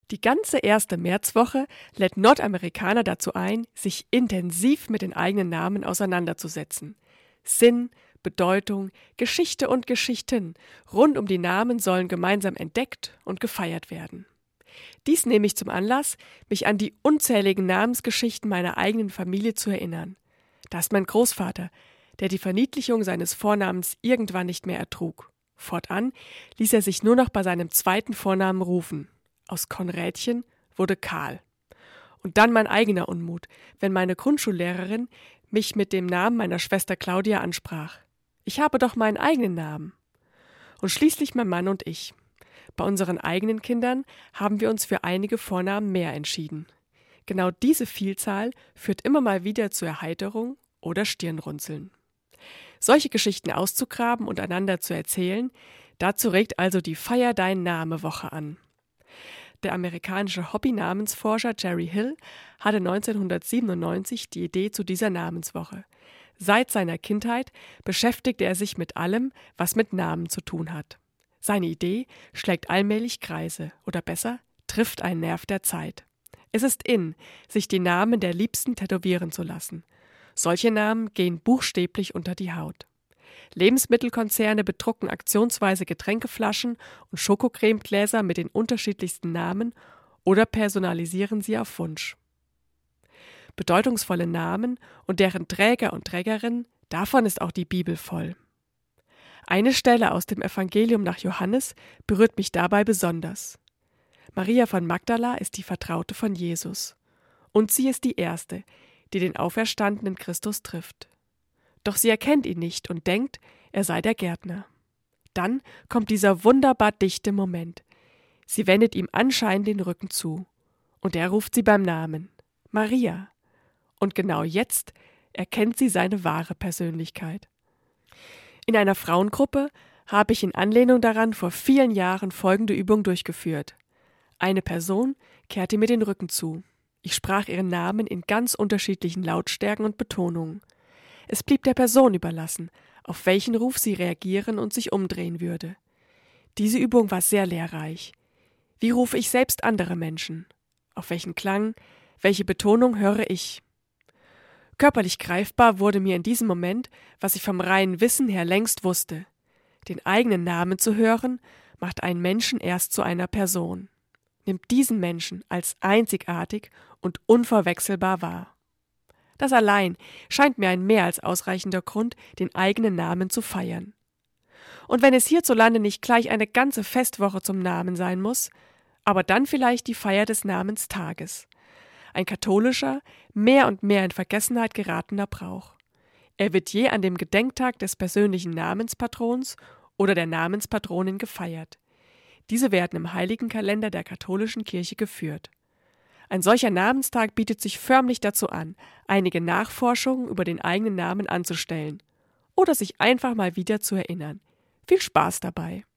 Die ganze erste Märzwoche lädt Nordamerikaner dazu ein, sich intensiv mit den eigenen Namen auseinanderzusetzen. Sinn, Bedeutung, Geschichte und Geschichten rund um die Namen sollen gemeinsam entdeckt und gefeiert werden. Dies nehme ich zum Anlass, mich an die unzähligen Namensgeschichten meiner eigenen Familie zu erinnern. Da ist mein Großvater, der die Verniedlichung seines Vornamens irgendwann nicht mehr ertrug. Fortan ließ er sich nur noch bei seinem zweiten Vornamen rufen. Aus Konrädchen wurde Karl. Und dann mein eigener Unmut, wenn meine Grundschullehrerin mich mit dem Namen meiner Schwester Claudia ansprach. Ich habe doch meinen eigenen Namen. Und schließlich mein Mann und ich. Bei unseren eigenen Kindern haben wir uns für einige Vornamen mehr entschieden. Genau diese Vielzahl führt immer mal wieder zu Erheiterung oder Stirnrunzeln. Solche Geschichten auszugraben und einander zu erzählen, dazu regt also die Feier Dein Name-Woche an. Der amerikanische Hobby-Namensforscher Jerry Hill hatte 1997 die Idee zu dieser Namenswoche. Seit seiner Kindheit beschäftigte er sich mit allem, was mit Namen zu tun hat. Seine Idee schlägt allmählich Kreise, oder besser, trifft einen Nerv der Zeit. Es ist in, sich die Namen der Liebsten tätowieren zu lassen. Solche Namen gehen buchstäblich unter die Haut. Lebensmittelkonzerne bedrucken aktionsweise Getränkeflaschen und Schokocremegläser mit den unterschiedlichsten Namen oder personalisieren sie auf Wunsch. Bedeutungsvolle Namen und deren Träger und Trägerinnen, davon ist auch die Bibel voll. Eine Stelle aus dem Evangelium nach Johannes berührt mich dabei besonders. Maria von Magdala ist die Vertraute von Jesus. Und sie ist die Erste, die den auferstandenen Christus trifft. Doch sie erkennt ihn nicht und denkt, er sei der Gärtner. Dann kommt dieser wunderbar dichte Moment. Sie wendet ihm anscheinend den Rücken zu. Und er ruft sie beim Namen. Maria. Und genau jetzt erkennt sie seine wahre Persönlichkeit. In einer Frauengruppe habe ich in Anlehnung daran vor vielen Jahren folgende Übung durchgeführt. Eine Person kehrte mir den Rücken zu. Ich sprach ihren Namen in ganz unterschiedlichen Lautstärken und Betonungen. Es blieb der Person überlassen, auf welchen Ruf sie reagieren und sich umdrehen würde. Diese Übung war sehr lehrreich. Wie rufe ich selbst andere Menschen? Auf welchen Klang, welche Betonung höre ich? Körperlich greifbar wurde mir in diesem Moment, was ich vom reinen Wissen her längst wusste. Den eigenen Namen zu hören, macht einen Menschen erst zu einer Person. Nimmt diesen Menschen als einzigartig und unverwechselbar wahr. Das allein scheint mir ein mehr als ausreichender Grund, den eigenen Namen zu feiern. Und wenn es hierzulande nicht gleich eine ganze Festwoche zum Namen sein muss, aber dann vielleicht die Feier des Namenstages. Ein katholischer, mehr und mehr in Vergessenheit geratener Brauch. Er wird je an dem Gedenktag des persönlichen Namenspatrons oder der Namenspatronin gefeiert. Diese werden im heiligen Kalender der katholischen Kirche geführt. Ein solcher Namenstag bietet sich förmlich dazu an, einige Nachforschungen über den eigenen Namen anzustellen oder sich einfach mal wieder zu erinnern. Viel Spaß dabei!